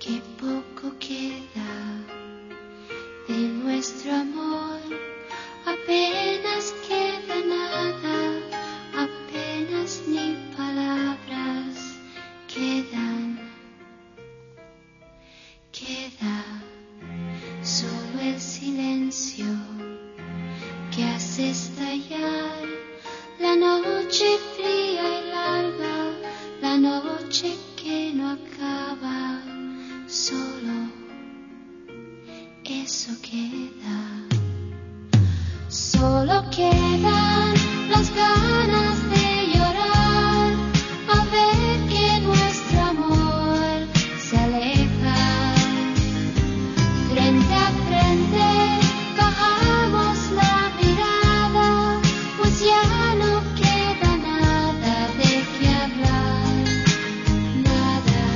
Qué poco queda de nuestro amor, apenas queda nada, apenas ni palabras quedan. Queda solo el silencio que hace estallar la noche fría y larga, la noche que no acaba. Solo eso queda. Solo quedan las ganas de llorar al ver que nuestro amor se aleja. Frente a frente bajamos la mirada, pues ya no queda nada de qué hablar, nada.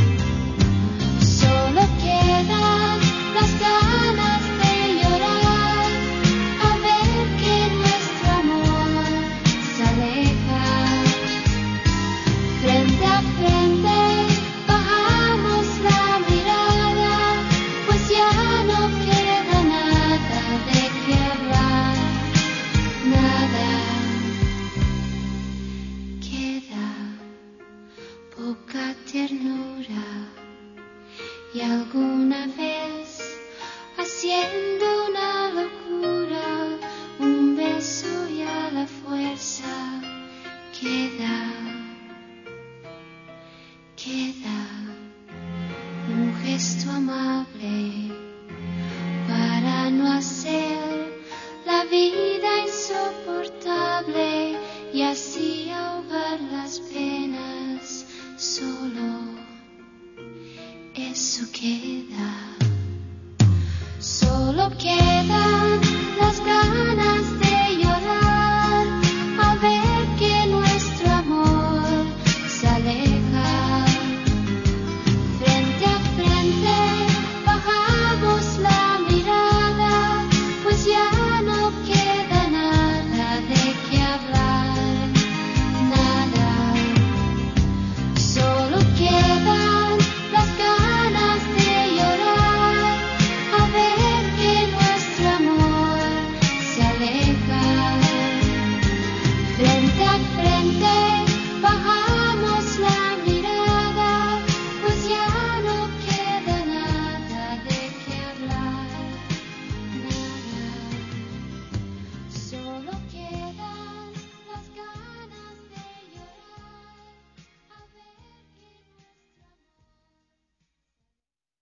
Solo quedan las ganas de llorar al ver que nuestro amor se aleja. Frente a frente bajamos la mirada, pues ya no queda nada de qué hablar, nada. Queda poca ternura y alguna vez, haciendo una locura, un beso y a la fuerza queda. Queda un gesto amable para no hacer la vida insoportable y así ahogar las penas. Solo eso queda. Solo queda